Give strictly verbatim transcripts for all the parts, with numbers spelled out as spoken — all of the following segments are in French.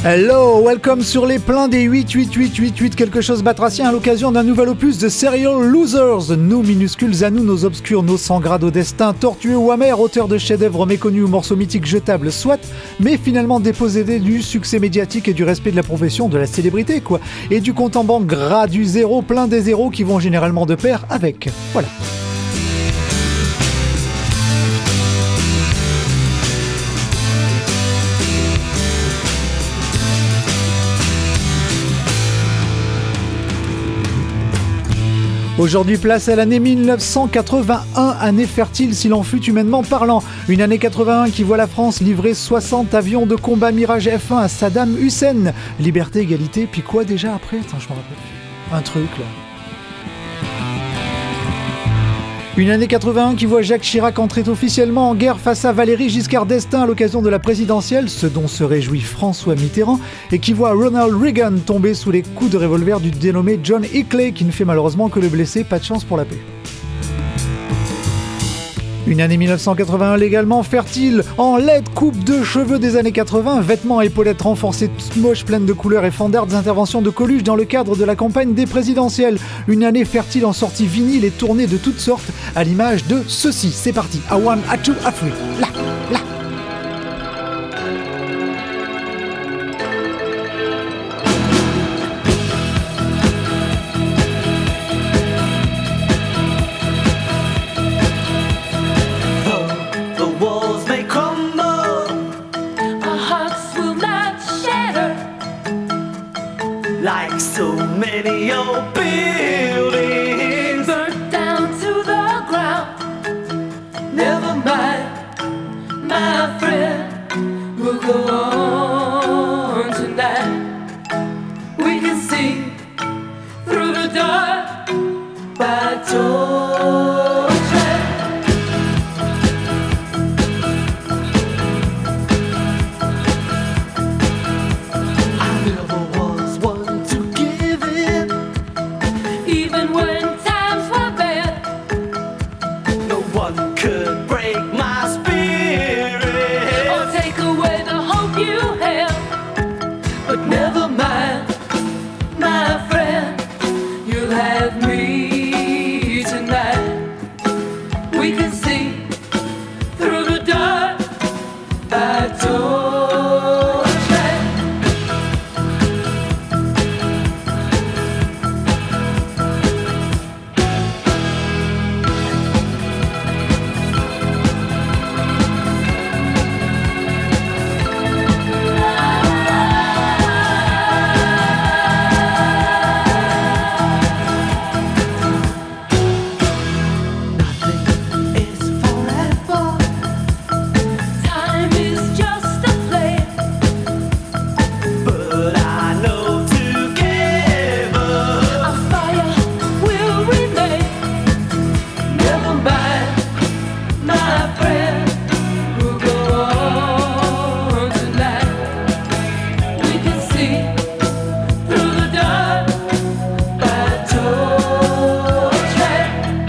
Hello, welcome sur les pleins des huit huit huit huit huit quelque chose batracien à l'occasion d'un nouvel opus de Serial Losers. Nous minuscules à nous, nos obscurs, nos sans grade au destin, tortueux ou amers, auteurs de chefs-d'œuvre méconnus ou morceaux mythiques jetables, soit, mais finalement dépossédés du succès médiatique et du respect de la profession, de la célébrité quoi, et du compte en banque gras du zéro, plein des zéros qui vont généralement de pair avec. Voilà. Aujourd'hui, place à l'année mille neuf cent quatre-vingt-un, année fertile s'il en fut humainement parlant. Une année quatre-vingt-un qui voit la France livrer soixante avions de combat Mirage F un à Saddam Hussein. Liberté, égalité, puis quoi déjà après ? Attends, je me rappelle plus. Un truc là. Une année quatre-vingt-un qui voit Jacques Chirac entrer officiellement en guerre face à Valéry Giscard d'Estaing à l'occasion de la présidentielle, ce dont se réjouit François Mitterrand, et qui voit Ronald Reagan tomber sous les coups de revolver du dénommé John Hinckley, qui ne fait malheureusement que le blesser, pas de chance pour la paix. Une année mille neuf cent quatre-vingt-un légalement fertile, en laide coupe de cheveux des années quatre-vingts, vêtements et épaulettes renforcées toutes moches, pleines de couleurs et fandardes interventions de Coluche dans le cadre de la campagne des présidentielles. Une année fertile en sorties vinyles et tournées de toutes sortes, à l'image de ceci. C'est parti, A one, A two, A three, là, là. Like so many old buildings burnt down to the ground. Never mind, my friend, we'll go on tonight. We can see through the dark by torchlight. I never was one to give in, even when times were bad. No one could break my spirit or take away the hope you have. But never mind, my friend, you'll have me tonight. We can see through the dark by torchlight. Time is just a flame, but I know together our fire will remain. Never mind, my friend, we'll go on tonight. We can see through the dark by torchlight.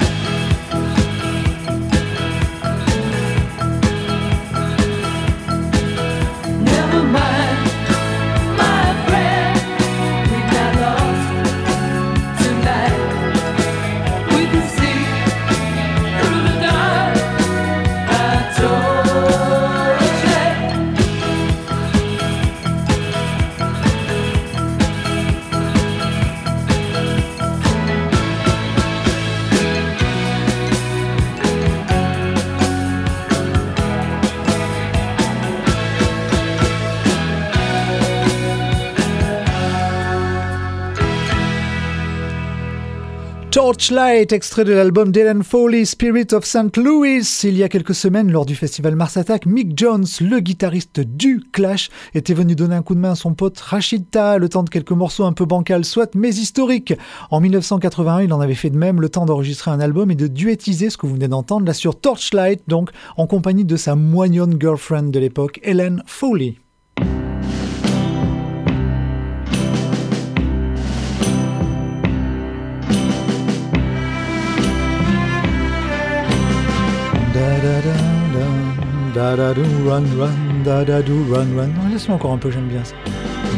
Never mind, my friend, we got lost tonight. We can see through the dark by torchlight. Torchlight, extrait de l'album d'Helen Foley, Spirit of Saint Louis. Il y a quelques semaines, lors du festival Mars Attack, Mick Jones, le guitariste du Clash, était venu donner un coup de main à son pote Rachid Taha, le temps de quelques morceaux un peu bancals, soit, mais historiques. En mille neuf cent quatre-vingt-un, il en avait fait de même, le temps d'enregistrer un album et de duettiser ce que vous venez d'entendre, là sur Torchlight, donc en compagnie de sa moignonne girlfriend de l'époque, Helen Foley. Da da do run run, da da do run run. Laisse-moi encore un peu, j'aime bien ça.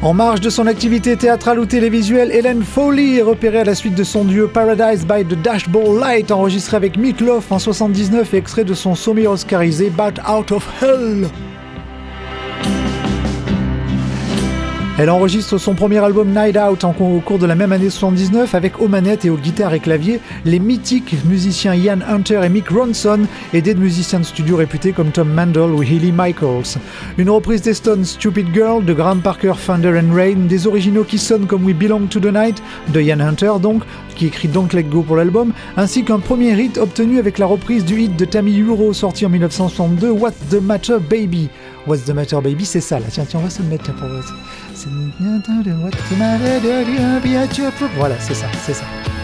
En marge de son activité théâtrale ou télévisuelle, Helen Foley est repérée à la suite de son duo Paradise by the Dashboard Light, enregistré avec Meat Loaf en soixante-dix-neuf et extrait de son sommet oscarisé Bat Out of Hell. Elle enregistre son premier album Night Out en, au cours de la même année soixante-dix-neuf avec aux manettes et aux guitares et claviers les mythiques musiciens Ian Hunter et Mick Ronson, aidés de musiciens de studio réputés comme Tom Mandel ou Healy Michaels. Une reprise des Stones Stupid Girl de Graham Parker, Thunder and Rain, des originaux qui sonnent comme We Belong to the Night de Ian Hunter donc, qui écrit Don't Let Go pour l'album, ainsi qu'un premier hit obtenu avec la reprise du hit de Tammy Euro sorti en dix-neuf cent soixante-deux, What's the Matter Baby. What's the Matter Baby, c'est ça là, tiens, tiens, on va se le mettre pour... C'est... Voilà, c'est ça, c'est ça.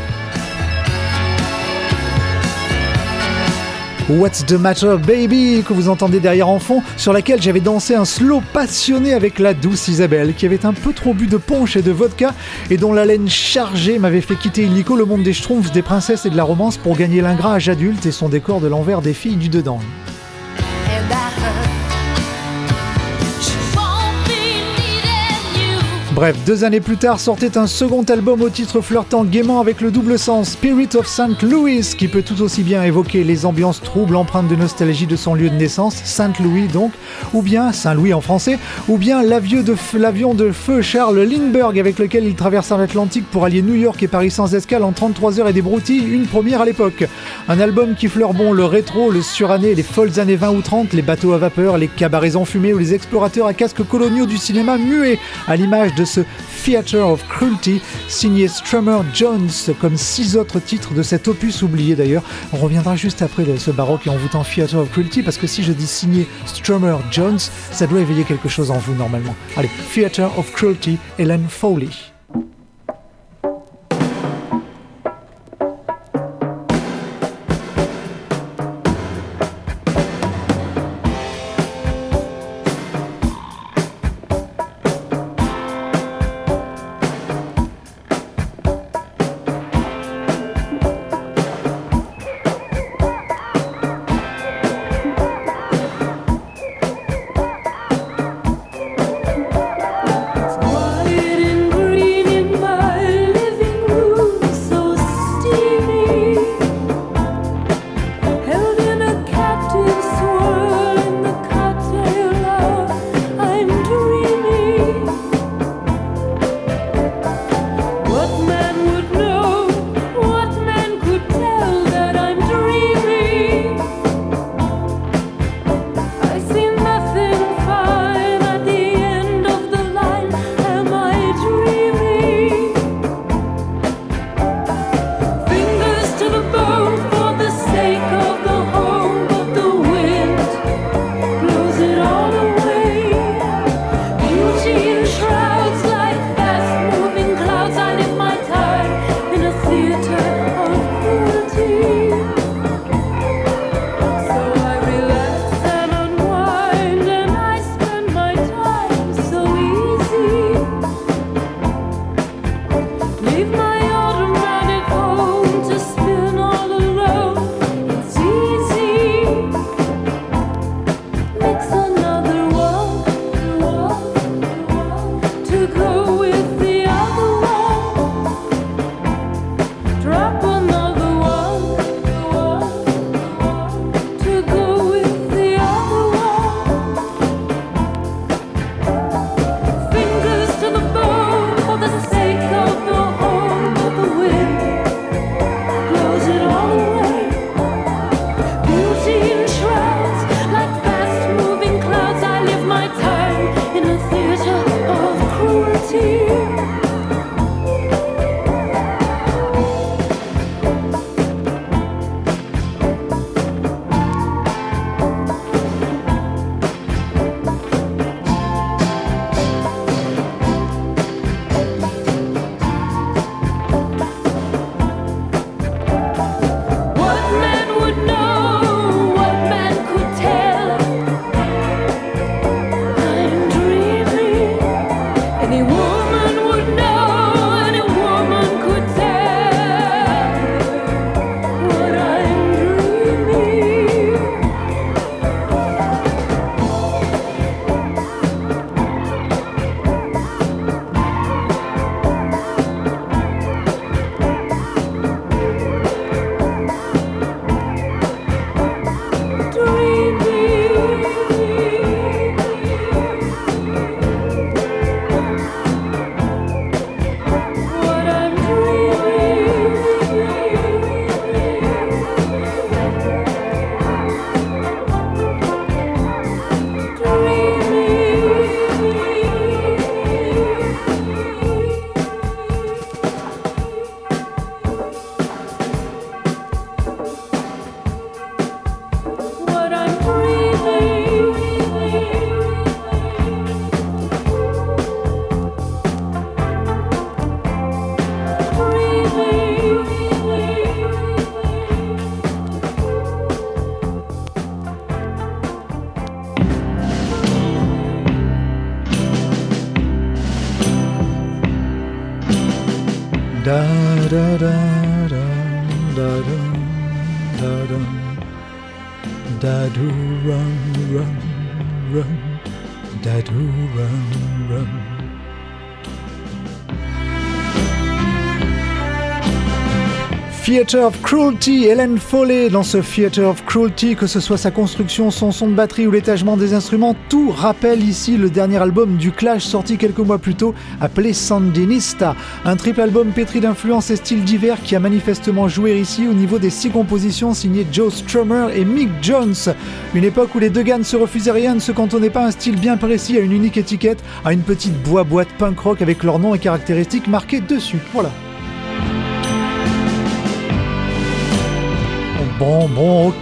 What's the Matter Baby que vous entendez derrière en fond, sur laquelle j'avais dansé un slow passionné avec la douce Isabelle, qui avait un peu trop bu de punch et de vodka, et dont l'haleine chargée m'avait fait quitter illico le monde des schtroumpfs, des princesses et de la romance pour gagner l'ingrat âge adulte et son décor de l'envers des filles du dedans. Bref, deux années plus tard sortait un second album au titre flirtant gaiement avec le double sens, Spirit of Saint Louis, qui peut tout aussi bien évoquer les ambiances troubles empreintes de nostalgie de son lieu de naissance, Saint-Louis donc, ou bien Saint-Louis en français, ou bien l'avion de, f- l'avion de feu Charles Lindbergh avec lequel il traversa l'Atlantique pour allier New York et Paris sans escale en trente-trois heures et des broutilles, une première à l'époque. Un album qui fleure bon le rétro, le suranné, les folles années vingt ou trente, les bateaux à vapeur, les cabarets enfumés ou les explorateurs à casques coloniaux du cinéma muet, à l'image de ce Theatre of Cruelty, signé Strummer Jones, comme six autres titres de cet opus oublié d'ailleurs. On reviendra juste après de ce baroque et envoûtant Theatre of Cruelty, parce que si je dis signé Strummer Jones, ça doit éveiller quelque chose en vous normalement. Allez, Theatre of Cruelty, Helen Foley. Quiet and green. Da da da da da da da da do run run run da do run run. Theater of Cruelty, Helen Foley. Dans ce Theater of Cruelty, que ce soit sa construction, son son de batterie ou l'étagement des instruments, tout rappelle ici le dernier album du Clash sorti quelques mois plus tôt, appelé Sandinista. Un triple album pétri d'influences et styles divers qui a manifestement joué ici au niveau des six compositions signées Joe Strummer et Mick Jones. Une époque où les deux gars ne se refusaient rien, ne se cantonnaient pas à un style bien précis, à une unique étiquette, à une petite boîte punk rock avec leur nom et caractéristiques marqués dessus. Voilà. Bon, bon,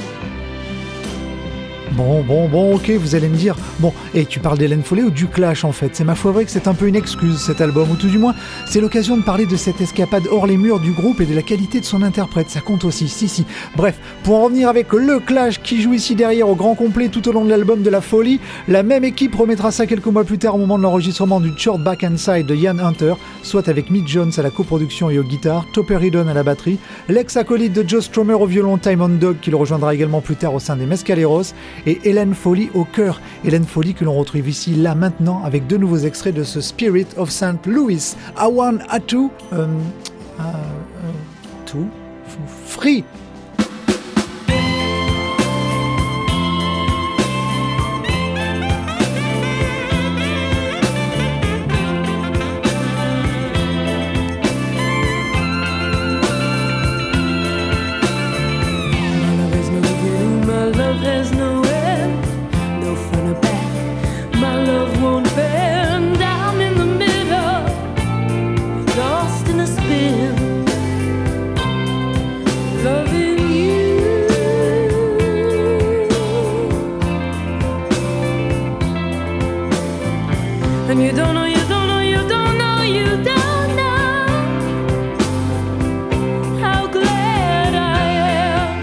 bon, bon, bon, ok, vous allez me dire, bon, et tu parles d'Helen Foley ou du Clash en fait? C'est ma foi vrai que c'est un peu une excuse cet album, ou tout du moins, c'est l'occasion de parler de cette escapade hors les murs du groupe et de la qualité de son interprète, ça compte aussi, si, si. Bref, pour en revenir avec le Clash qui joue ici derrière au grand complet tout au long de l'album de la folie, la même équipe remettra ça quelques mois plus tard au moment de l'enregistrement du Short Back and Side de Ian Hunter, soit avec Mick Jones à la coproduction et aux guitares, Topper Headon à la batterie, l'ex-acolyte de Joe Strummer au violon Timon Dog qui le rejoindra également plus tard au sein des Mescaleros, et Helen Foley au chœur. Helen Foley que l'on retrouve ici, là, maintenant, avec deux nouveaux extraits de ce Spirit of Saint Louis. I want a two, um, uh, uh, two, free. And you don't know, you don't know, you don't know, you don't know how glad I am.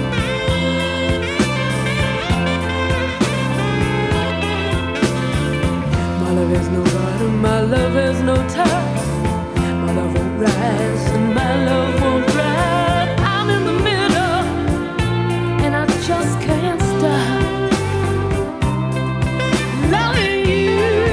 My love has no bottom, my love has no top. My love won't rise and my love won't ride. I'm in the middle and I just can't stop loving you.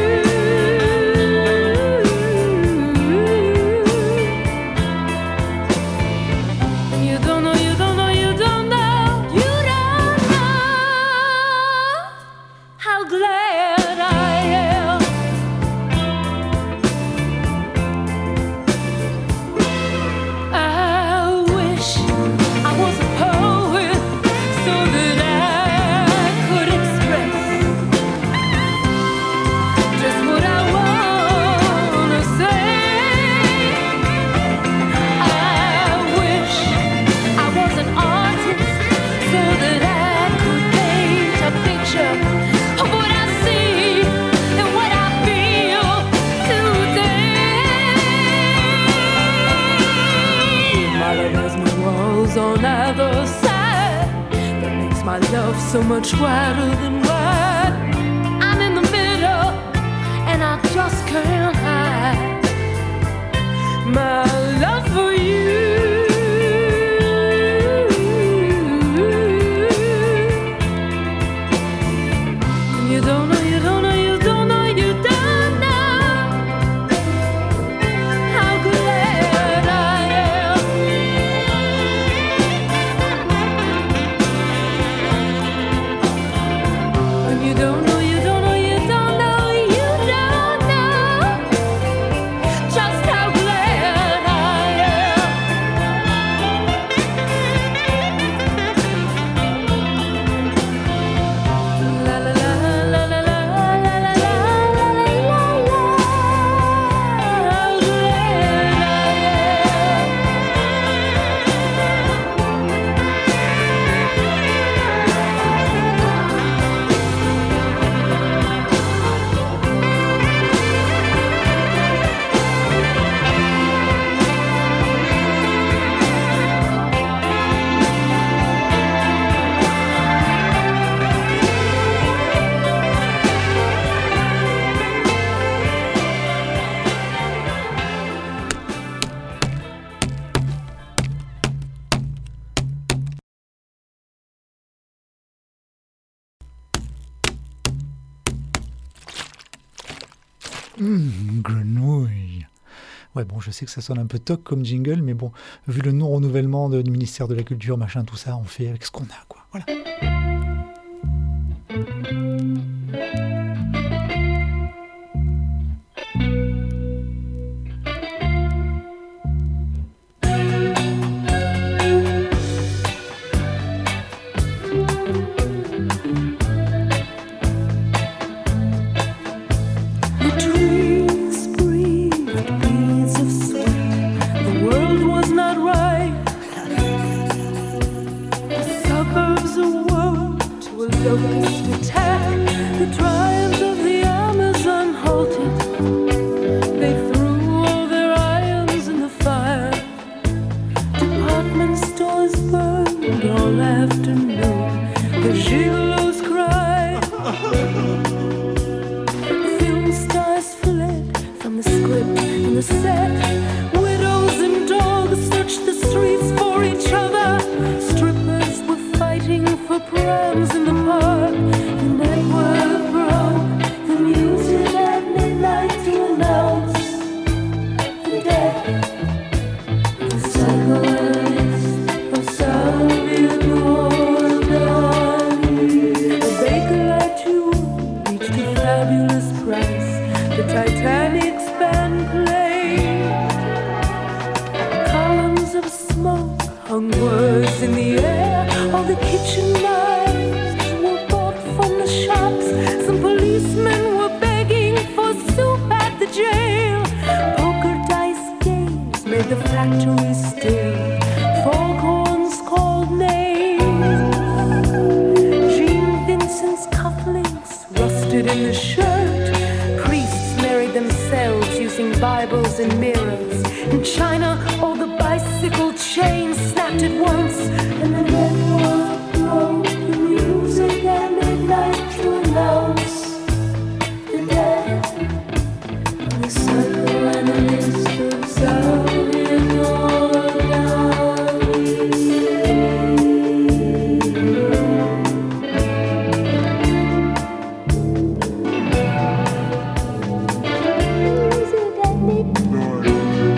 On either side that makes my love so much wider than wide. I'm in the middle and I just can't hide my love for you. You don't know, you don't know, you don't know, you don't know how glad I am. Mmh, grenouille. Ouais, bon, je sais que ça sonne un peu toc comme jingle, mais bon, vu le non-renouvellement de- du ministère de la Culture, machin, tout ça, on fait avec ce qu'on a, quoi. Voilà. The trees breathed beads of sweat. The world was not right. The suburbs awoke to a locust attack. The tribes of the Amazon halted. They threw all their irons in the fire. Department stores burned all afternoon. The gigolos cried. Film stars fled from the script and the set. Widows and dogs searched the streets for each other. Strippers were fighting for prams in the park. The network broke. The music at midnight to announce the death. The psychoanalyst of Salvador Dali. The Bakelite jewel reached a fabulous price. The Titanic's band played. Columns of smoke hung words in the air. All the kitchen knives were bought from the shops. Some policemen were begging for soup at the jail. Poker dice games made the factory still. Foghorns called names. Jean Vincent's cufflinks rusted in the shirt. Priests married themselves using Bibles and mirrors. In China, all the bicycle chains snapped at once. And the network broke. The music at midnight to announce the death. The psychoanalyst of Salvador Dali. Music at midnight.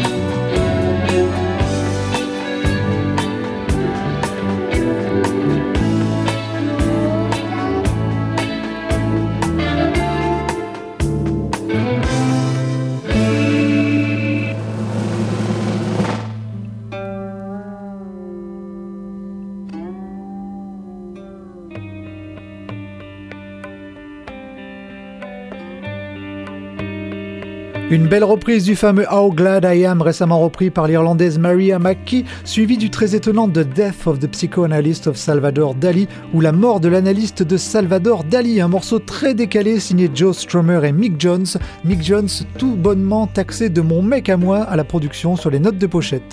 Une belle reprise du fameux How Glad I Am, récemment repris par l'Irlandaise Maria McKee, suivi du très étonnant The Death of the Psychoanalyst of Salvador Dali, ou La mort de l'analyste de Salvador Dali, un morceau très décalé signé Joe Strummer et Mick Jones. Mick Jones tout bonnement taxé de mon mec à moi à la production sur les notes de pochette.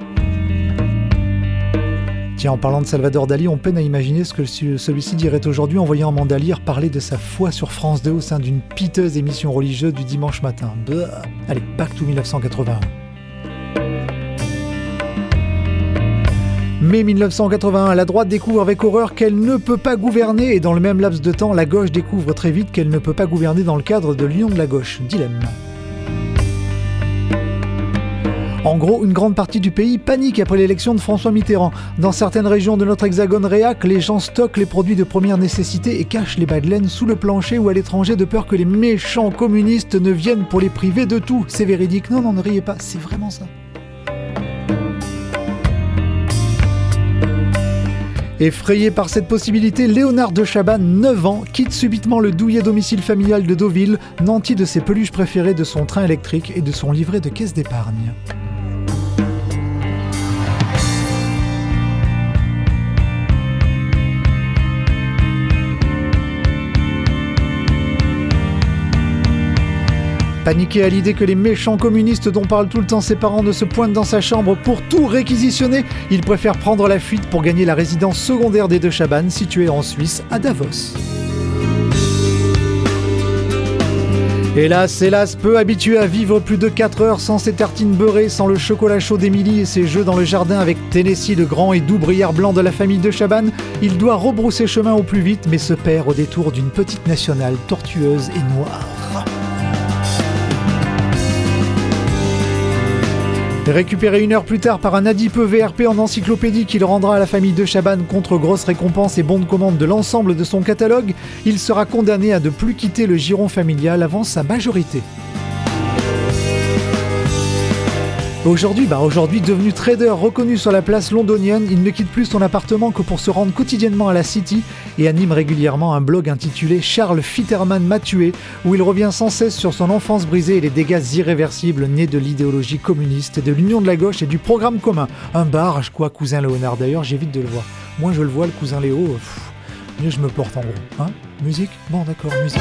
Tiens, en parlant de Salvador Dali, on peine à imaginer ce que celui-ci dirait aujourd'hui en voyant Amanda Lear parler de sa foi sur France deux au sein d'une piteuse émission religieuse du dimanche matin. Blah. Allez, back to dix-neuf cent quatre-vingt-un. Mai dix-neuf cent quatre-vingt-un, la droite découvre avec horreur qu'elle ne peut pas gouverner et dans le même laps de temps, la gauche découvre très vite qu'elle ne peut pas gouverner dans le cadre de l'Union de la gauche. Dilemme. En gros, une grande partie du pays panique après l'élection de François Mitterrand. Dans certaines régions de notre hexagone réac, les gens stockent les produits de première nécessité et cachent les bas de laine sous le plancher ou à l'étranger de peur que les méchants communistes ne viennent pour les priver de tout. C'est véridique. Non, non, ne riez pas, c'est vraiment ça. Effrayé par cette possibilité, Léonard de Chabannes, neuf ans, quitte subitement le douillet domicile familial de Deauville, nanti de ses peluches préférées, de son train électrique et de son livret de caisse d'épargne. Paniqué à l'idée que les méchants communistes dont parlent tout le temps ses parents ne se pointent dans sa chambre pour tout réquisitionner, il préfère prendre la fuite pour gagner la résidence secondaire des de Chabannes, située en Suisse, à Davos. Hélas, hélas, peu habitué à vivre plus de quatre heures sans ses tartines beurrées, sans le chocolat chaud d'Émilie et ses jeux dans le jardin avec Tennessee, le grand et doux briard blanc de la famille de Chabannes, il doit rebrousser chemin au plus vite, mais se perd au détour d'une petite nationale tortueuse et noire. Récupéré une heure plus tard par un adipeux V R P en encyclopédie qu'il rendra à la famille de Chaban contre grosse récompense et bon de commande de l'ensemble de son catalogue, il sera condamné à ne plus quitter le giron familial avant sa majorité. Aujourd'hui, bah aujourd'hui devenu trader reconnu sur la place londonienne, il ne quitte plus son appartement que pour se rendre quotidiennement à la City et anime régulièrement un blog intitulé Charles Fitterman m'a tué, où il revient sans cesse sur son enfance brisée et les dégâts irréversibles nés de l'idéologie communiste, de l'union de la gauche et du programme commun. Un barge quoi, cousin Léonard, d'ailleurs j'évite de le voir. Moi je le vois, le cousin Léo, pff, mieux je me porte en gros. Hein ? Musique ? Bon d'accord, musique.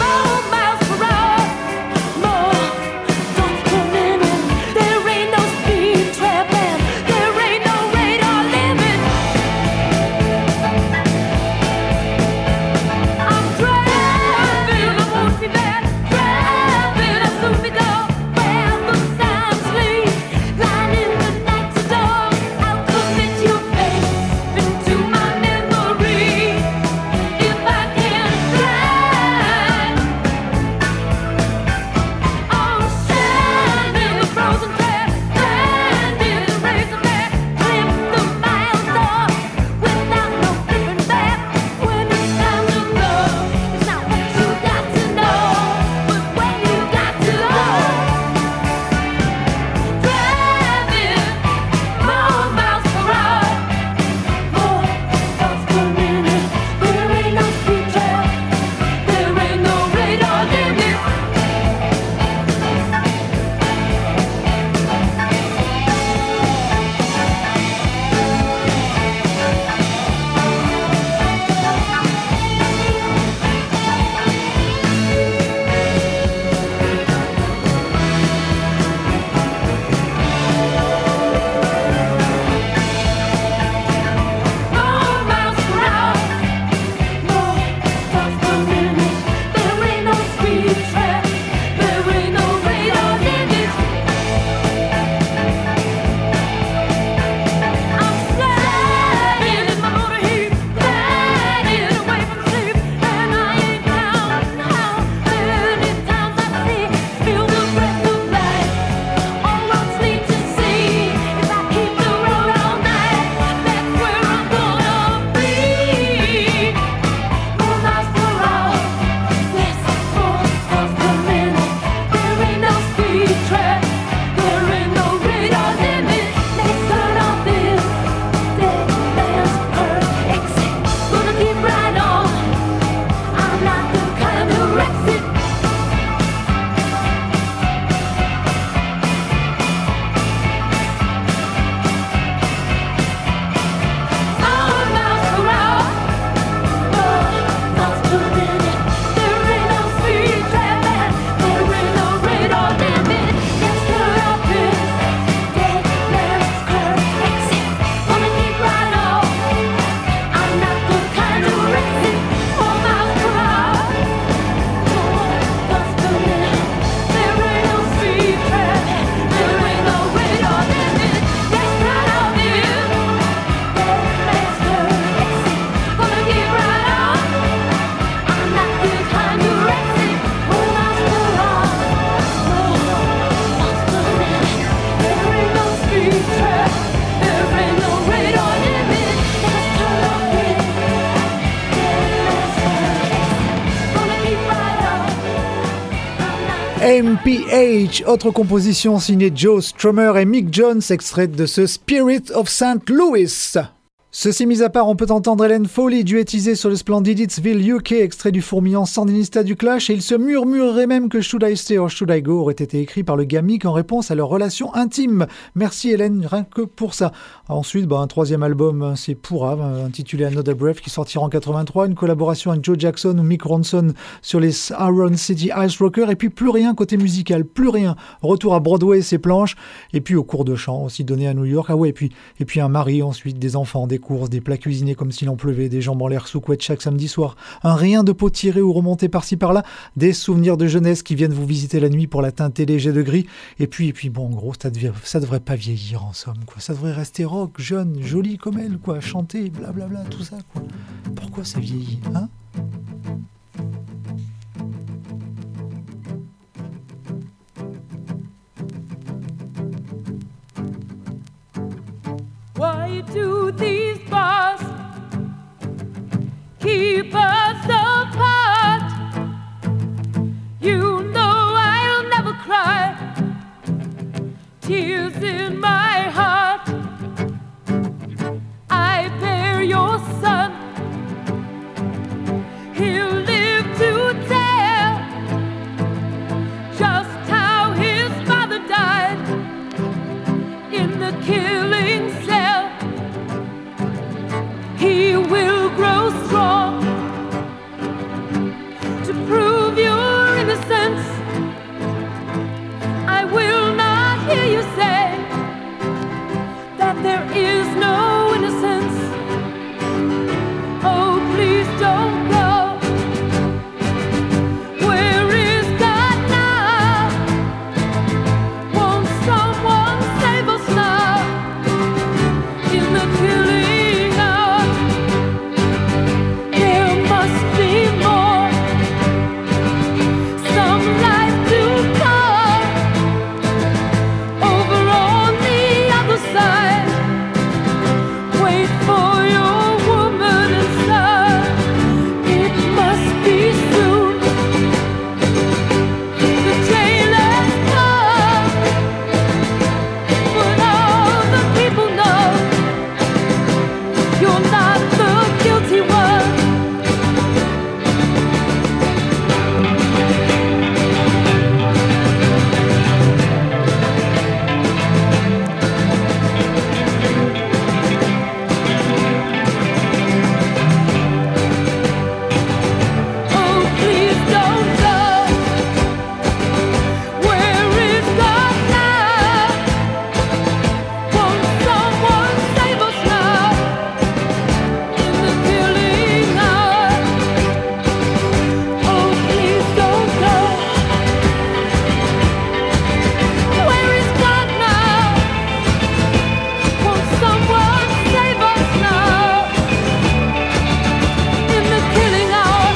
M P H, autre composition signée Joe Strummer et Mick Jones, extraite de ce Spirit of Saint Louis. Ceci mis à part, on peut entendre Helen Foley duettisée sur le splendide Hitsville U K, extrait du fourmillant Sandinista du Clash, et il se murmurerait même que Should I Stay or Should I Go aurait été écrit par le gars Mick en réponse à leur relation intime. Merci Helen, rien que pour ça. Ensuite, bah, un troisième album, c'est Pourra, intitulé Another Breath, qui sortira en quatre-vingt-trois, une collaboration avec Joe Jackson ou Mick Ronson sur les Iron City Ice Rockers, et puis plus rien côté musical, plus rien. Retour à Broadway et ses planches, et puis au cours de chant aussi donné à New York. Ah ouais, et puis, et puis un mari ensuite, des enfants, des courses, des plats cuisinés comme s'il en pleuvait, des jambes en l'air sous couette chaque samedi soir, un rien de pot tiré ou remonté par-ci par-là, des souvenirs de jeunesse qui viennent vous visiter la nuit pour la teinter léger de gris, et puis, et puis bon, en gros, ça, devait, ça devrait pas vieillir en somme, quoi. Ça devrait rester rock, jeune, joli comme elle, quoi, chanter, blablabla, tout ça, quoi. Pourquoi ça vieillit, hein ? me to these bars, keep us apart. You know I'll never cry, tears in my heart. I bear your son, he'll live to tell just how his father died in the killing cell. He will grow strong to prove your innocence. I will not hear you say that there is no innocence. Oh, please don't go. Where is God now? Won't someone save us now? In the killing hour, there must be more. Some life to come. Over on the other side, wait for your woman and son. It must be soon. The jailers come, but all the people know you're not the guilty one. Oh, please don't go. Where is God now? Won't someone save us now? In the killing hour. Oh, please don't go. Where is God now? Won't someone save us now? In the killing hour.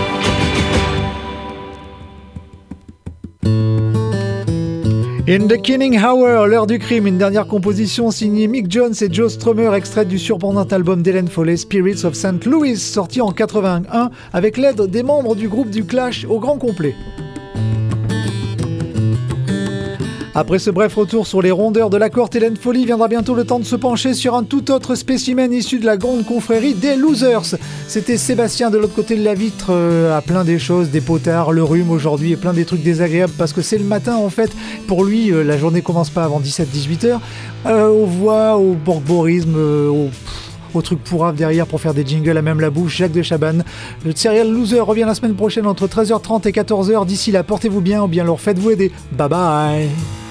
In the Killing Hour, l'heure du crime, une dernière composition signée Mick Jones et Joe Strummer, extraite du surprenant album d'Helen Foley, Spirits of Saint Louis, sorti en quatre-vingt-un avec l'aide des membres du groupe du Clash au grand complet. Après ce bref retour sur les rondeurs de la courte Hélène Foley, viendra bientôt le temps de se pencher sur un tout autre spécimen issu de la grande confrérie des Losers. C'était Sébastien de l'autre côté de la vitre, euh, à plein des choses, des potards, le rhume aujourd'hui et plein des trucs désagréables parce que c'est le matin en fait. Pour lui, euh, la journée commence pas avant dix-sept à dix-huit heures. Euh, aux voix, au borborisme, euh, au... au truc pourrave derrière pour faire des jingles à même la bouche, Jacques de Chabannes. Le Serial Loser revient la semaine prochaine entre treize heures trente et quatorze heures. D'ici là, portez-vous bien ou bien alors faites-vous aider. Bye bye.